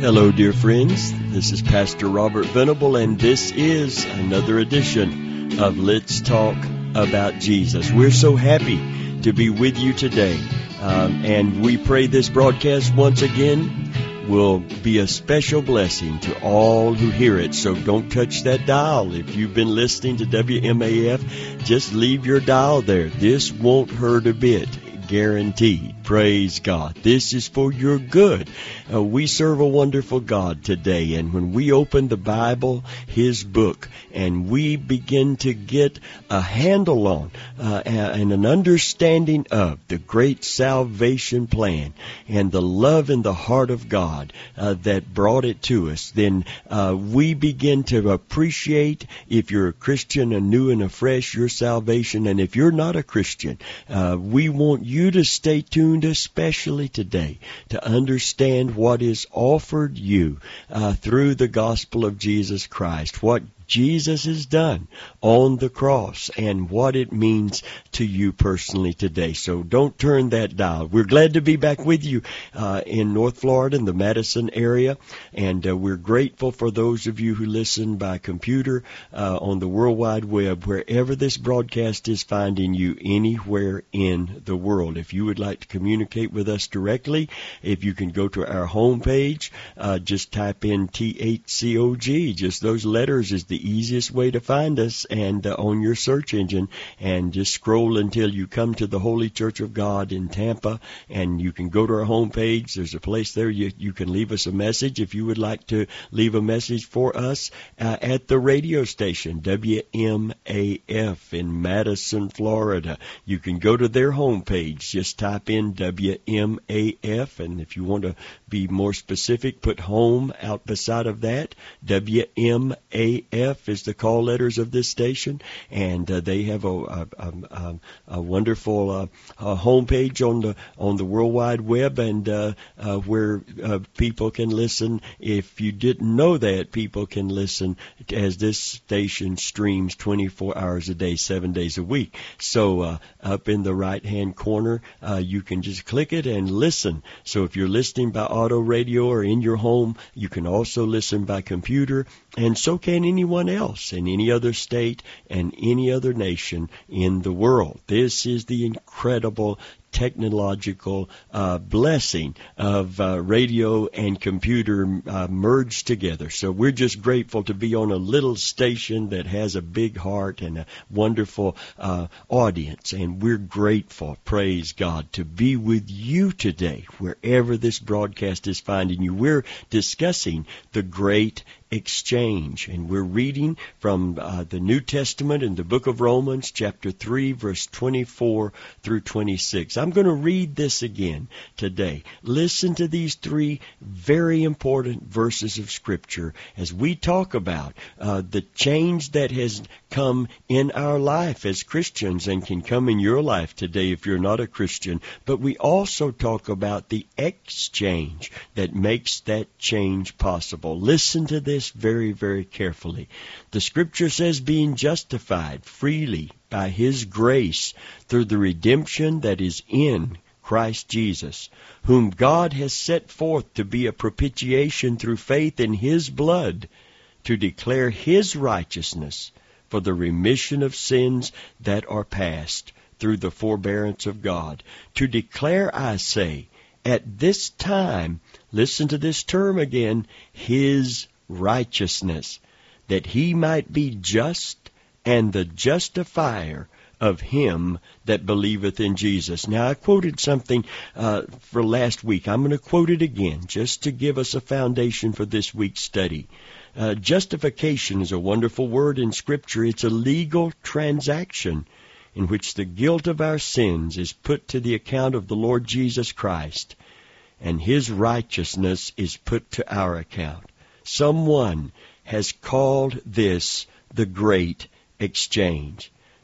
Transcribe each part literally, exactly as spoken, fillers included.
Hello, dear friends. This is Pastor Robert Venable, and this is another edition of Let's Talk About Jesus. We're so happy to be with you today, um, and we pray this broadcast once again will be a special blessing to all who hear it. So don't touch that dial. If you've been listening to W M A F, just leave your dial there. This won't hurt a bit. Guaranteed. Praise God. This is for your good. Uh, we serve a wonderful God today, and when we open the Bible, His book, and we begin to get a handle on uh, and an understanding of the great salvation plan and the love in the heart of God uh, that brought it to us, then uh, we begin to appreciate, if you're a Christian, anew and afresh, your salvation. And if you're not a Christian, uh, we want you to stay tuned, especially today, to understand what is offered you uh, through the gospel of Jesus Christ, what Jesus has done on the cross, and what it means to you personally today. So don't turn that dial. We're glad to be back with you uh, in North Florida, in the Madison area, and uh, we're grateful for those of you who listen by computer uh, on the World Wide Web, wherever this broadcast is finding you, anywhere in the world. If you would like to communicate with us directly, if you can go to our homepage, uh, just type in T H C O G. Just those letters is the easiest way to find us, and uh, on your search engine, and just scroll until you come to the Holy Church of God in Tampa, and you can go to our homepage. There's a place there you, you can leave us a message if you would like to leave a message for us uh, at the radio station W M A F in Madison, Florida. You can go to their homepage, just type in W M A F, and if you want to be more specific, put home out beside of that. W M A F is the call letters of this station, and uh, they have a, a, a, a wonderful uh, a homepage on the on the World Wide Web, and uh, uh, where uh, people can listen. If you didn't know that, people can listen as this station streams twenty-four hours a day, seven days a week. So uh, up in the right-hand corner, uh, you can just click it and listen. So if you're listening by auto radio or in your home, you can also listen by computer, and so can anyone else in any other state and any other nation in the world. This is the incredible technological uh, blessing of uh, radio and computer uh, merged together. So we're just grateful to be on a little station that has a big heart and a wonderful uh, audience, and we're grateful, praise God, to be with you today, wherever this broadcast is finding you. We're discussing the great exchange, and we're reading from uh, the New Testament in the book of Romans, chapter three, verse twenty-four through twenty-six. I'm going to read this again today. Listen to these three very important verses of Scripture as we talk about uh, the change that has come in our life as Christians and can come in your life today if you're not a Christian. But we also talk about the exchange that makes that change possible. Listen to this very, very carefully. The Scripture says, being justified freely by His grace through the redemption that is in Christ Jesus, whom God has set forth to be a propitiation through faith in His blood, to declare His righteousness for the remission of sins that are past through the forbearance of God. To declare, I say, at this time, listen to this term again, His righteousness, that He might be just and the justifier of him that believeth in Jesus. Now, I quoted something uh, for last week. I'm going to quote it again, just to give us a foundation for this week's study. Uh, justification is a wonderful word in Scripture. It's a legal transaction in which the guilt of our sins is put to the account of the Lord Jesus Christ, and His righteousness is put to our account. Someone has called this the great exchange.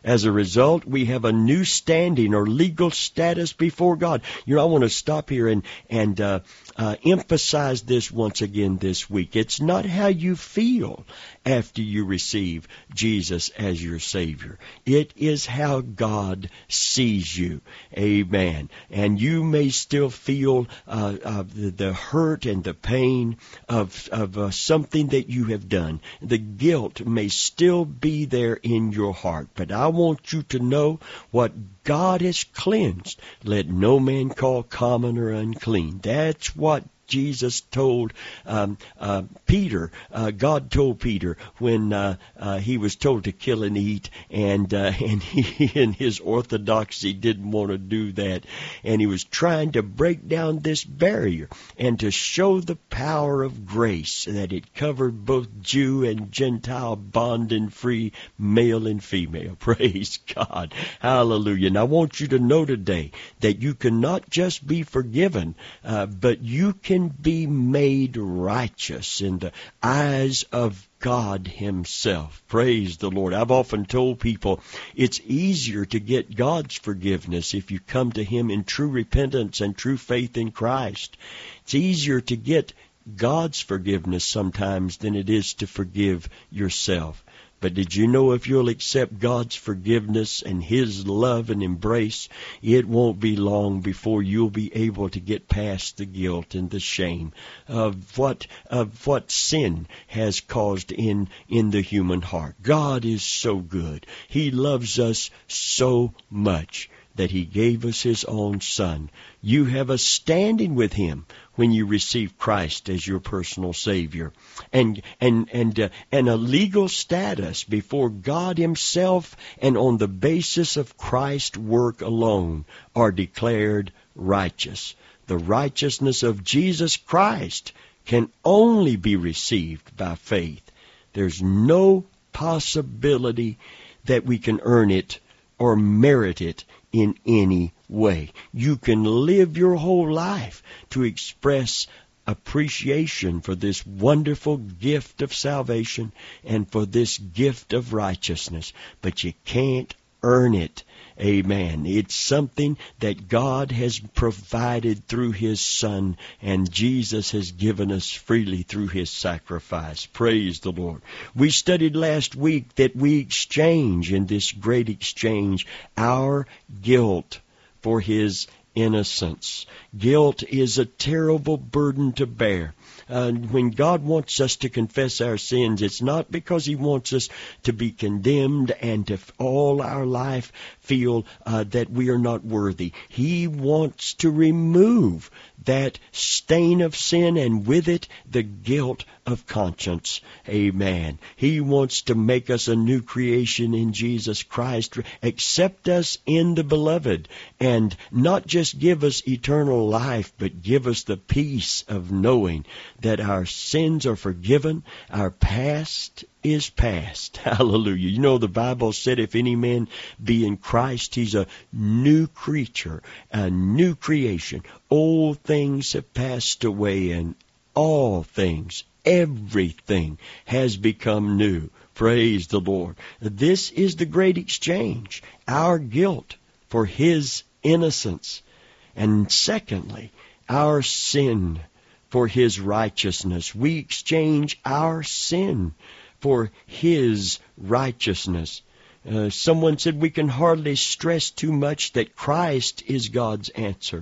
As a result, we have a new standing or legal status before God. You know, I want to stop here and, and uh, uh, emphasize this once again this week. It's not how you feel after you receive Jesus as your Savior. It is how God sees you. Amen. And you may still feel uh, uh, the, the hurt and the pain of, of uh, something that you have done. The guilt may still be there in your heart. But I want you to know what God has cleansed, let no man call common or unclean. That's what Jesus told um, uh, Peter. Uh, God told Peter when uh, uh, he was told to kill and eat, and uh, and he, in his orthodoxy, didn't want to do that, and he was trying to break down this barrier and to show the power of grace that it covered both Jew and Gentile, bond and free, male and female. Praise God, hallelujah! And I want you to know today that you can not just be forgiven, uh, but you can be made righteous in the eyes of God Himself. Praise the Lord. I've often told people it's easier to get God's forgiveness if you come to Him in true repentance and true faith in Christ. It's easier to get God's forgiveness sometimes than it is to forgive yourself. But did you know if you'll accept God's forgiveness and His love and embrace, it won't be long before you'll be able to get past the guilt and the shame of what of what sin has caused in, in the human heart. God is so good. He loves us so much that He gave us His own Son. You have a standing with Him when you receive Christ as your personal Savior, and and and uh, and a legal status before God Himself, and on the basis of Christ's work alone are declared righteous. The righteousness of Jesus Christ can only be received by faith. There's no possibility that we can earn it or merit it in any way. You can live your whole life to express appreciation for this wonderful gift of salvation and for this gift of righteousness, but you can't earn it. Amen. It's something that God has provided through His Son, and Jesus has given us freely through His sacrifice. Praise the Lord. We studied last week that we exchange in this great exchange our guilt for His innocence. Guilt is a terrible burden to bear. Uh, when God wants us to confess our sins, it's not because He wants us to be condemned and to all our life feel uh, that we are not worthy. He wants to remove that stain of sin and with it the guilt of conscience. Amen. He wants to make us a new creation in Jesus Christ, accept us in the Beloved, and not just give us eternal life, but give us the peace of knowing that our sins are forgiven, our past is past. Hallelujah. You know, the Bible said if any man be in Christ, he's a new creature, a new creation. Old things have passed away, and all things, everything has become new. Praise the Lord. This is the great exchange, our guilt for His innocence. And secondly, our sin for His righteousness. We exchange our sin for His righteousness. Uh, someone said we can hardly stress too much that Christ is God's answer.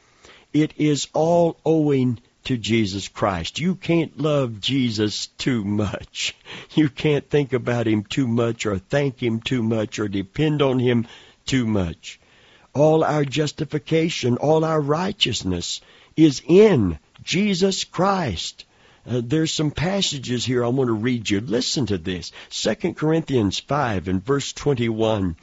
It is all owing to Jesus Christ. You can't love Jesus too much. You can't think about Him too much or thank Him too much or depend on Him too much. All our justification, all our righteousness is in Jesus Christ. Uh, there's some passages here I want to read you. Listen to this. Second Corinthians five and verse twenty-one.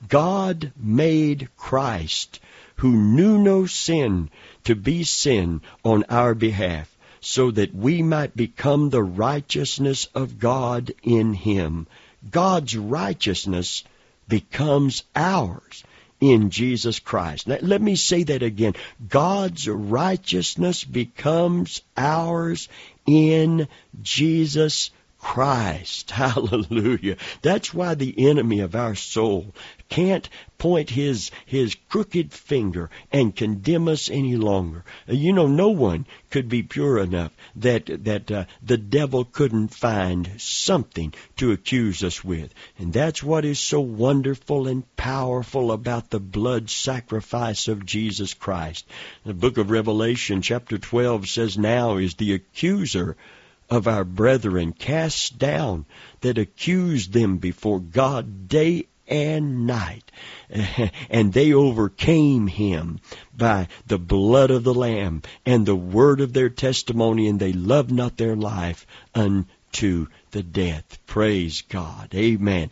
God made Christ, who knew no sin, to be sin on our behalf, so that we might become the righteousness of God in Him. God's righteousness becomes ours in Jesus Christ. Now, let me say that again. God's righteousness becomes ours in Jesus Christ. Hallelujah. That's why the enemy of our soul can't point his his crooked finger and condemn us any longer. You know, no one could be pure enough that that uh, the devil couldn't find something to accuse us with. And that's what is so wonderful and powerful about the blood sacrifice of Jesus Christ. The book of Revelation chapter twelve says, "Now is the accuser of our brethren cast down, that accused them before God day and night. And they overcame him by the blood of the Lamb and the word of their testimony, and they loved not their life unto the death." Praise God. Amen.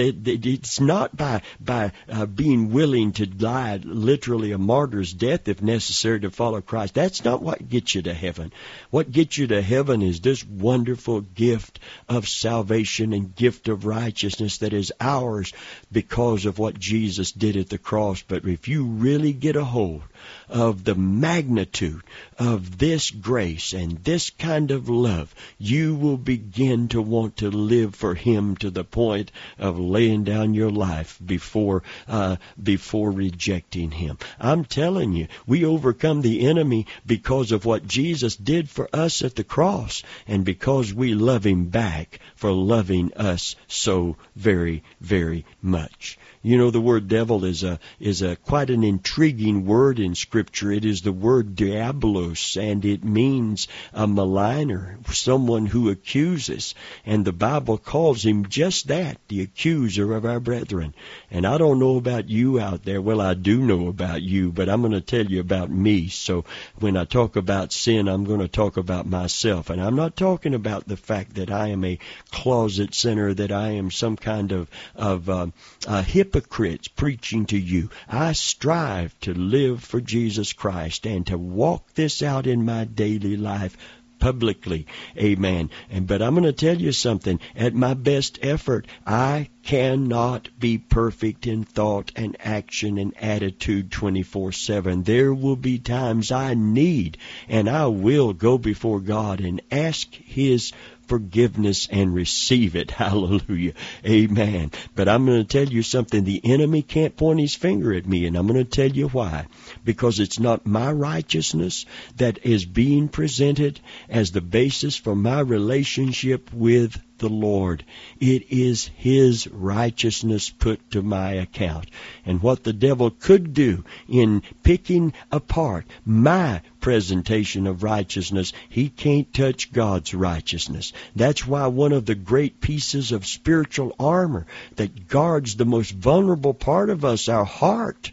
It's not by by uh, being willing to die literally a martyr's death if necessary to follow Christ. That's not what gets you to heaven. What gets you to heaven is this wonderful gift of salvation and gift of righteousness that is ours because of what Jesus did at the cross. But if you really get a hold of the magnitude of this grace and this kind of love, you will begin to want to live for Him to the point of laying down your life before uh, before rejecting Him. I'm telling you, we overcome the enemy because of what Jesus did for us at the cross, and because we love Him back for loving us so very, very much. You know, the word devil is a is a quite an intriguing word in Scripture. It is the word diabolos, and it means a maligner, someone who accuses. And the Bible calls him just that, the accuser of our brethren. And I don't know about you out there. Well, I do know about you, but I'm going to tell you about me. So when I talk about sin, I'm going to talk about myself. And I'm not talking about the fact that I am a closet sinner, that I am some kind of, of um, a hypocrite preaching to you. I strive to live for Jesus Christ and to walk this out in my daily life publicly. Amen. And but I'm going to tell you something. At my best effort, I cannot be perfect in thought and action and attitude twenty-four seven. There will be times I need, and I will go before God and ask His forgiveness and receive it. Hallelujah. Amen. But I'm going to tell you something. The enemy can't point his finger at me, and I'm going to tell you why. Because it's not my righteousness that is being presented as the basis for my relationship with the Lord. It is His righteousness put to my account. And what the devil could do in picking apart my presentation of righteousness, he can't touch God's righteousness. That's why one of the great pieces of spiritual armor that guards the most vulnerable part of us, our heart,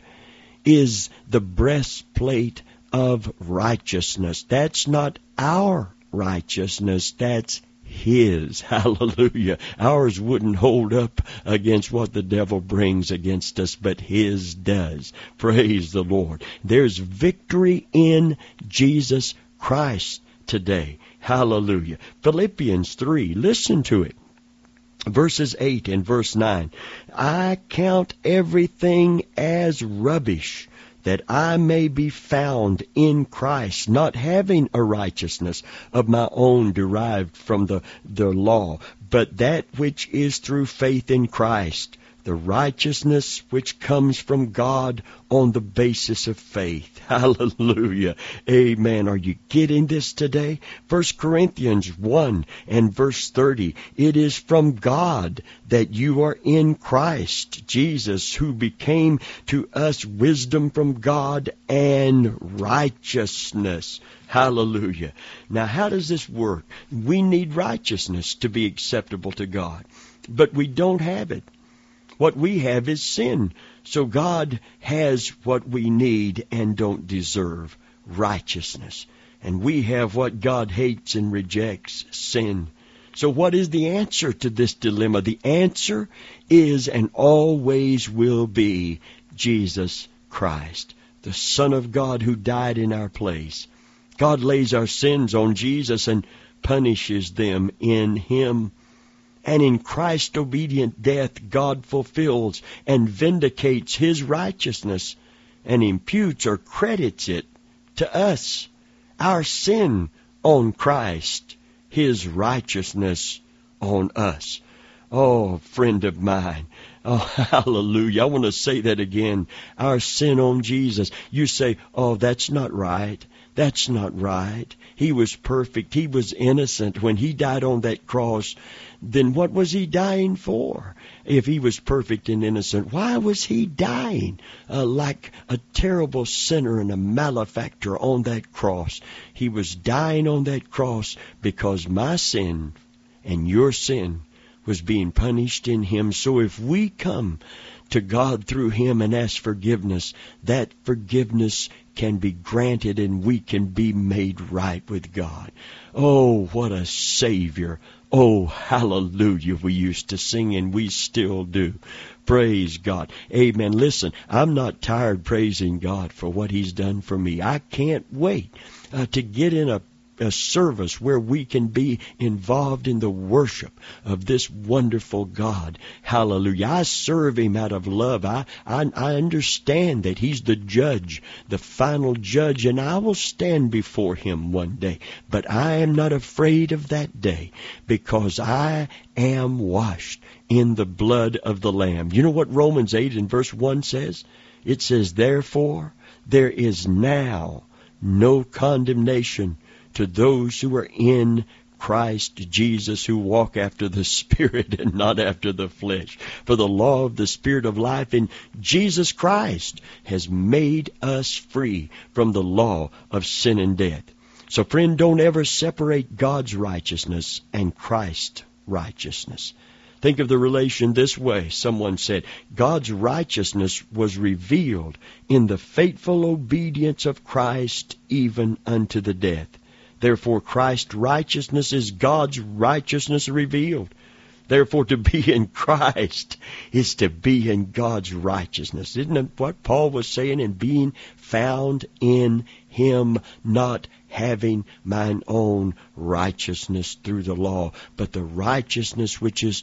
is the breastplate of righteousness. That's not our righteousness, that's His. Hallelujah. Ours wouldn't hold up against what the devil brings against us, but His does. Praise the Lord. There's victory in Jesus Christ today. Hallelujah. Philippians three, listen to it. Verses eight and verse nine. I count everything as rubbish, that I may be found in Christ, not having a righteousness of my own derived from the, the law, but that which is through faith in Christ, the righteousness which comes from God on the basis of faith. Hallelujah. Amen. Are you getting this today? First Corinthians one and verse thirty. It is from God that you are in Christ Jesus, who became to us wisdom from God and righteousness. Hallelujah. Now, how does this work? We need righteousness to be acceptable to God, but we don't have it. What we have is sin. So God has what we need and don't deserve, righteousness. And we have what God hates and rejects, sin. So what is the answer to this dilemma? The answer is and always will be Jesus Christ, the Son of God who died in our place. God lays our sins on Jesus and punishes them in Him. And in Christ's obedient death, God fulfills and vindicates His righteousness and imputes or credits it to us. Our sin on Christ, His righteousness on us. Oh, friend of mine. Oh, hallelujah. I want to say that again. Our sin on Jesus. You say, oh, that's not right. That's not right. He was perfect. He was innocent. When he died on that cross, then what was he dying for? If he was perfect and innocent, why was he dying uh, like a terrible sinner and a malefactor on that cross? He was dying on that cross because my sin and your sin was being punished in him. So if we come to God through him and ask forgiveness, that forgiveness can be granted and we can be made right with God. Oh, what a Savior. Oh, hallelujah, we used to sing and we still do. Praise God. Amen. Listen, I'm not tired praising God for what he's done for me. I can't wait uh, to get in a a service where we can be involved in the worship of this wonderful God. Hallelujah. I serve him out of love. I, I, I understand that he's the judge, the final judge, and I will stand before him one day. But I am not afraid of that day because I am washed in the blood of the Lamb. You know what Romans eight and verse one says? It says, therefore, there is now no condemnation to those who are in Christ Jesus, who walk after the Spirit and not after the flesh. For the law of the Spirit of life in Jesus Christ has made us free from the law of sin and death. So friend, don't ever separate God's righteousness and Christ's righteousness. Think of the relation this way. Someone said, God's righteousness was revealed in the faithful obedience of Christ even unto the death. Therefore, Christ's righteousness is God's righteousness revealed. Therefore, to be in Christ is to be in God's righteousness. Isn't it what Paul was saying in being found in him, not having mine own righteousness through the law, but the righteousness which is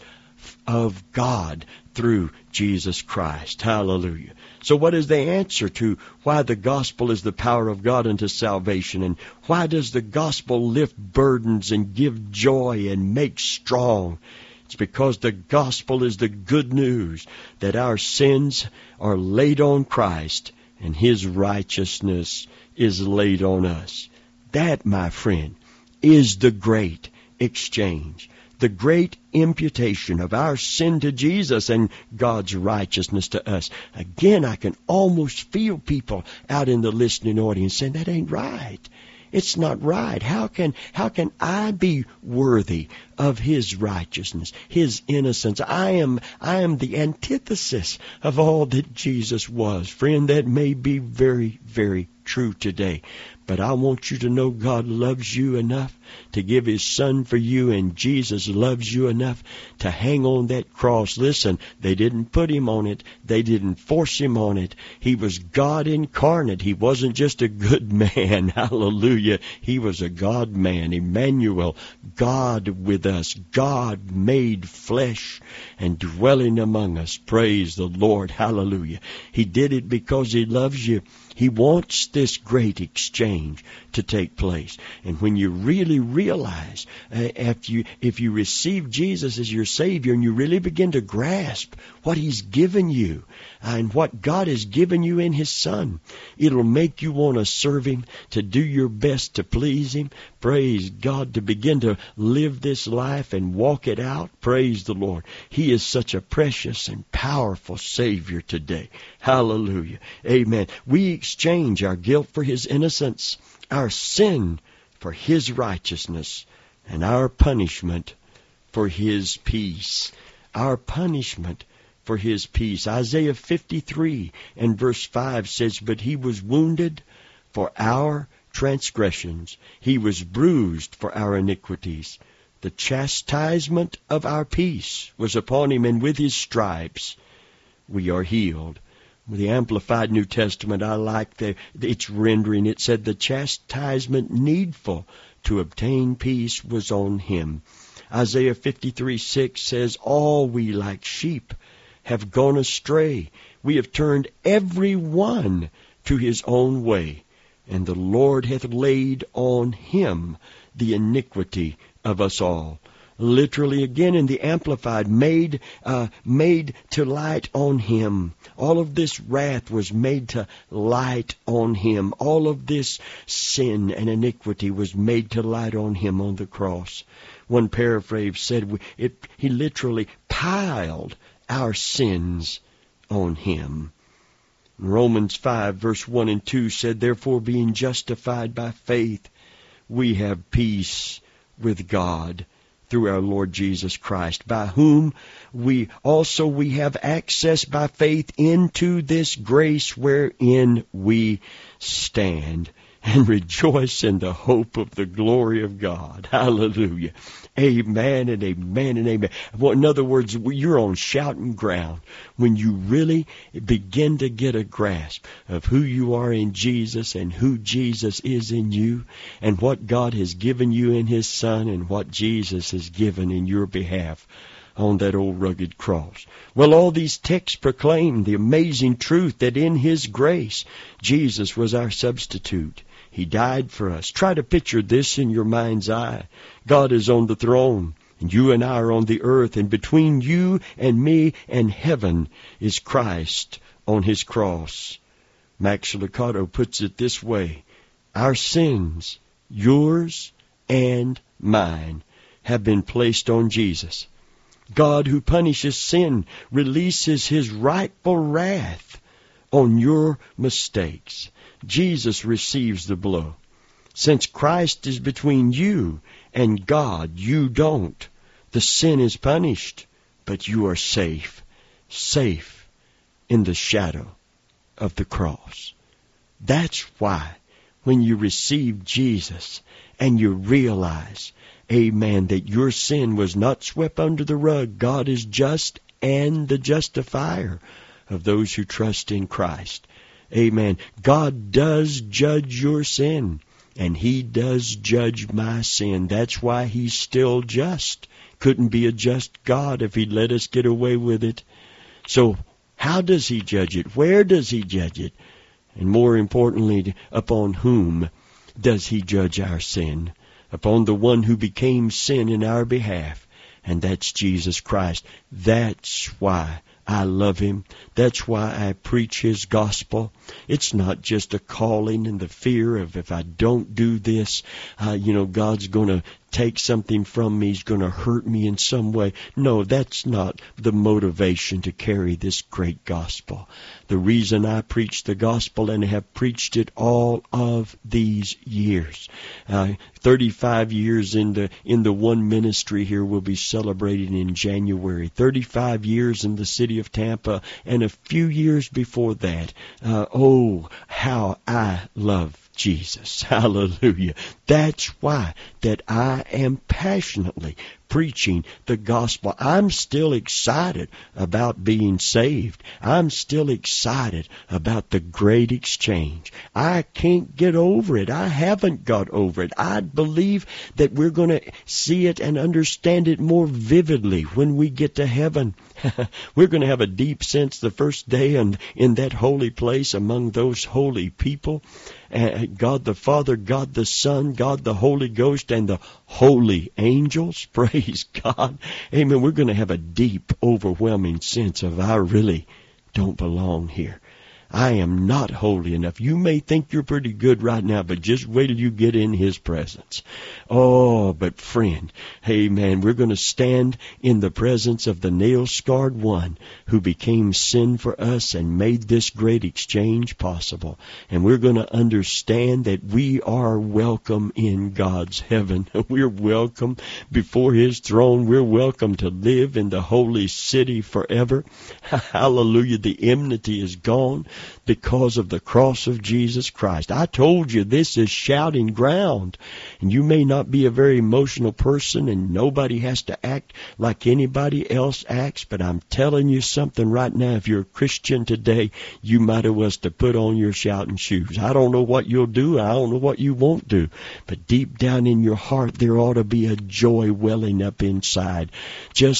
of God through Jesus Christ. Hallelujah. So what is the answer to why the gospel is the power of God unto salvation? And why does the gospel lift burdens and give joy and make strong? It's because the gospel is the good news that our sins are laid on Christ and his righteousness is laid on us. That, my friend, is the great exchange. The great imputation of our sin to Jesus and God's righteousness to us. Again, I can almost feel people out in the listening audience saying, that ain't right. It's not right. How can, how can I be worthy of his righteousness, his innocence? I am, I am the antithesis of all that Jesus was. Friend, that may be very, very true today. But I want you to know God loves you enough to give his son for you, and Jesus loves you enough to hang on that cross. Listen, they didn't put him on it. They didn't force him on it. He was God incarnate. He wasn't just a good man. Hallelujah. He was a God man. Emmanuel, God with us. God made flesh and dwelling among us. Praise the Lord. Hallelujah. He did it because he loves you. He wants this great exchange to take place. And when you really realize, uh, if you if you receive Jesus as your Savior and you really begin to grasp what he's given you and what God has given you in his Son, it'll make you want to serve him, to do your best to please him. Praise God, to begin to live this life and walk it out. Praise the Lord. He is such a precious and powerful Savior today. Hallelujah. Amen. We exchange our guilt for his innocence, our sin for his righteousness, and our punishment for his peace. Our punishment for his peace. Isaiah fifty-three and verse five says, but he was wounded for our transgressions. He was bruised for our iniquities. The chastisement of our peace was upon him, and with his stripes we are healed. The Amplified New Testament, I like the, its rendering. It said, the chastisement needful to obtain peace was on him. Isaiah fifty-three six says, all we like sheep have gone astray. We have turned every one to his own way, and the Lord hath laid on him the iniquity of us all. literally again in the Amplified, made uh, made to light on him. All of this wrath was made to light on him. All of this sin and iniquity was made to light on him on the cross. One paraphrase said it, he literally piled our sins on him. Romans five verse one and two said, therefore being justified by faith, we have peace with God through our Lord Jesus Christ, by whom we also we have access by faith into this grace wherein we stand, and rejoice in the hope of the glory of God. Hallelujah. Amen and amen and amen. Well, in other words, you're on shouting ground when you really begin to get a grasp of who you are in Jesus and who Jesus is in you and what God has given you in His Son and what Jesus has given in your behalf on that old rugged cross. Well, all these texts proclaim the amazing truth that in His grace, Jesus was our substitute. He died for us. Try to picture this in your mind's eye. God is on the throne, and you and I are on the earth, and between you and me and heaven is Christ on His cross. Max Lucado puts it this way: our sins, yours and mine, have been placed on Jesus. God, who punishes sin, releases His rightful wrath on your mistakes. Jesus receives the blow. Since Christ is between you and God, you don't. The sin is punished, but you are safe, safe in the shadow of the cross. That's why when you receive Jesus and you realize, amen, that your sin was not swept under the rug, God is just and the justifier of those who trust in Christ. Amen. God does judge your sin, and He does judge my sin. That's why He's still just. Couldn't be a just God if He'd let us get away with it. So how does He judge it? Where does He judge it? And more importantly, upon whom does He judge our sin? Upon the one who became sin in our behalf, and that's Jesus Christ. That's why I love Him. That's why I preach His gospel. It's not just a calling and the fear of if I don't do this, uh, you know, God's going to take something from me. He's going to hurt me in some way. No, that's not the motivation to carry this great gospel. The reason I preach the gospel and have preached it all of these years, uh, thirty-five years in the, in the one ministry here we'll be celebrating in January, thirty-five years in the city of Tampa, and a few years before that. Uh, oh, how I love Jesus. Hallelujah. That's why that I am passionately preaching the gospel. I'm still excited about being saved. I'm still excited about the great exchange. I can't get over it. I haven't got over it. I believe that we're going to see it and understand it more vividly when we get to heaven. We're going to have a deep sense the first day and in that holy place among those holy people. Uh, God the Father, God the Son, God the Holy Ghost, and the holy angels. Praise God. Amen. We're going to have a deep, overwhelming sense of I really don't belong here. I am not holy enough. You may think you're pretty good right now, but just wait till you get in His presence. Oh, but friend, amen, we're going to stand in the presence of the nail-scarred one who became sin for us and made this great exchange possible. And we're going to understand that we are welcome in God's heaven. We're welcome before His throne. We're welcome to live in the holy city forever. Hallelujah. The enmity is gone because of the cross of Jesus Christ. I told you this is shouting ground. And you may not be a very emotional person and nobody has to act like anybody else acts, but I'm telling you something right now. If you're a Christian today, you might have was to put on your shouting shoes. I don't know what you'll do. I don't know what you won't do. But deep down in your heart, there ought to be a joy welling up inside. Just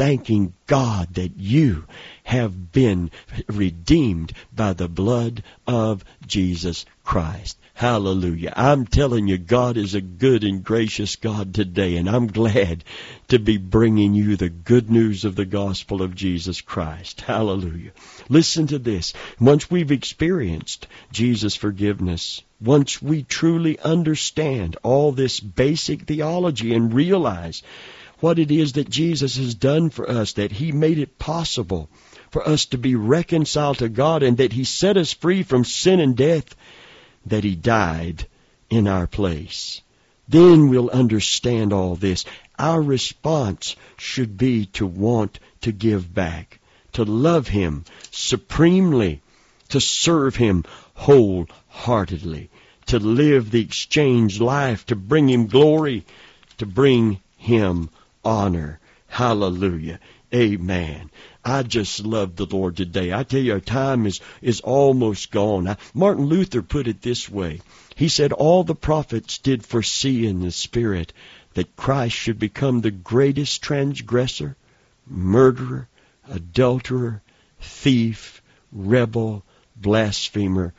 thanking God that you have been redeemed by the blood of Jesus Christ. Hallelujah. I'm telling you, God is a good and gracious God today, and I'm glad to be bringing you the good news of the gospel of Jesus Christ. Hallelujah. Listen to this. Once we've experienced Jesus' forgiveness, once we truly understand all this basic theology and realize what it is that Jesus has done for us, that He made it possible for us to be reconciled to God, and that He set us free from sin and death, that He died in our place. Then we'll understand all this. Our response should be to want to give back, to love Him supremely, to serve Him wholeheartedly, to live the exchange life, to bring Him glory, to bring Him honor. Hallelujah. Amen. I just love the Lord today. I tell you, our time is, is almost gone. I, Martin Luther put it this way. He said, all the prophets did foresee in the Spirit that Christ should become the greatest transgressor, murderer, adulterer, thief, rebel, blasphemer,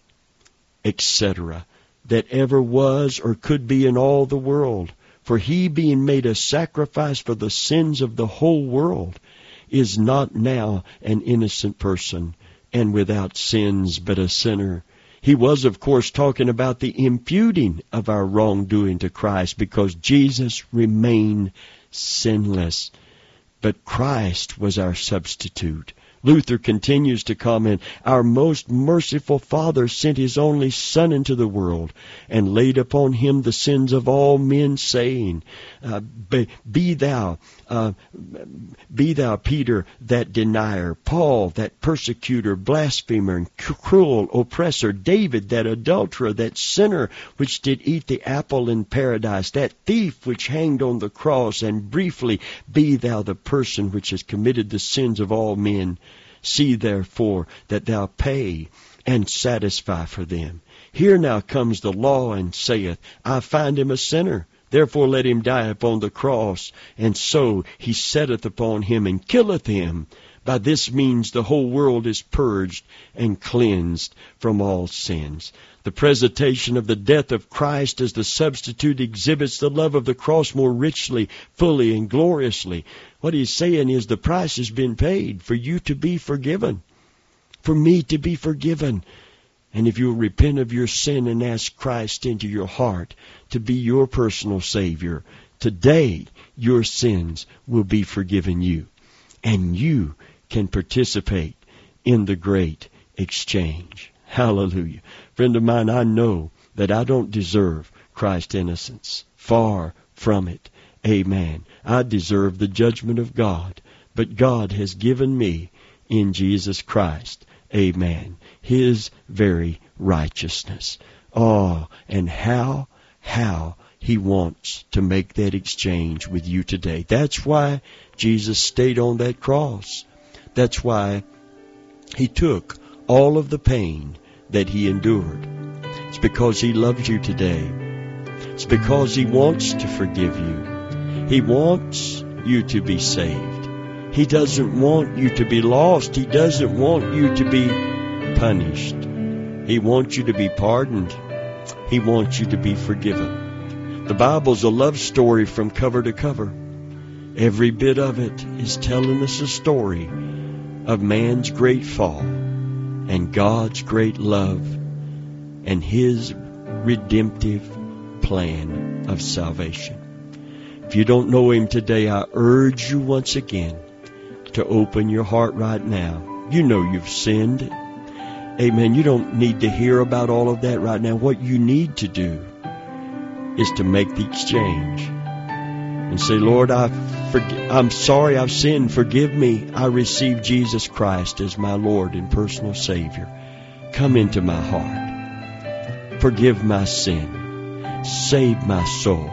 et cetera, that ever was or could be in all the world. For He, being made a sacrifice for the sins of the whole world, is not now an innocent person and without sins, but a sinner. He was, of course, talking about the imputing of our wrongdoing to Christ, because Jesus remained sinless. But Christ was our substitute. Luther continues to comment, our most merciful Father sent His only Son into the world and laid upon Him the sins of all men, saying, uh, be, be thou, uh, be thou Peter, that denier, Paul, that persecutor, blasphemer, and cruel oppressor, David, that adulterer, that sinner which did eat the apple in paradise, that thief which hanged on the cross, and briefly, be thou the person which has committed the sins of all men. See therefore that thou pay and satisfy for them. Here now comes the law, and saith, I find him a sinner, therefore let him die upon the cross. And so he setteth upon him and killeth him. By this means the whole world is purged and cleansed from all sins. The presentation of the death of Christ as the substitute exhibits the love of the cross more richly, fully, and gloriously. What he's saying is the price has been paid for you to be forgiven, for me to be forgiven. And if you'll repent of your sin and ask Christ into your heart to be your personal Savior, today your sins will be forgiven you, and you can participate in the great exchange. Hallelujah. Friend of mine, I know that I don't deserve Christ's innocence. Far from it. Amen. I deserve the judgment of God, but God has given me in Jesus Christ, amen, His very righteousness. Oh, and how, how He wants to make that exchange with you today. That's why Jesus stayed on that cross. That's why He took all of the pain that He endured. It's because He loves you today. It's because He wants to forgive you. He wants you to be saved. He doesn't want you to be lost. He doesn't want you to be punished. He wants you to be pardoned. He wants you to be forgiven. The Bible's a love story from cover to cover. Every bit of it is telling us a story of man's great fall and God's great love and His redemptive plan of salvation. If you don't know Him today, I urge you once again to open your heart right now. You know you've sinned. Amen. You don't need to hear about all of that right now. What you need to do is to make the exchange and say, Lord, I forg- I'm sorry I've sinned. Forgive me. I receive Jesus Christ as my Lord and personal Savior. Come into my heart. Forgive my sin. Save my soul.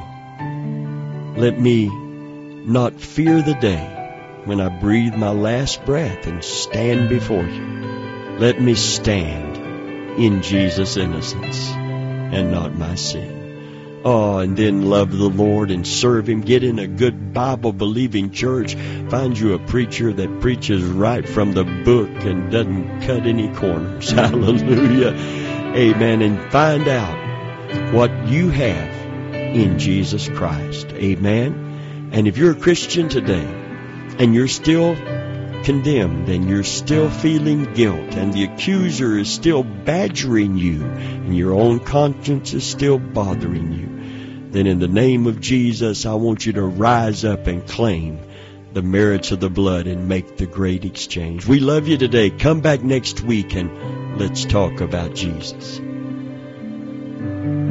Let me not fear the day when I breathe my last breath and stand before you. Let me stand in Jesus' innocence and not my sin. Oh, and then love the Lord and serve Him. Get in a good Bible-believing church. Find you a preacher that preaches right from the book and doesn't cut any corners. Hallelujah. Amen. And find out what you have in Jesus Christ. Amen. And if you're a Christian today and you're still condemned and you're still feeling guilt and the accuser is still badgering you and your own conscience is still bothering you, then in the name of Jesus, I want you to rise up and claim the merits of the blood and make the great exchange. We love you today. Come back next week and let's talk about Jesus.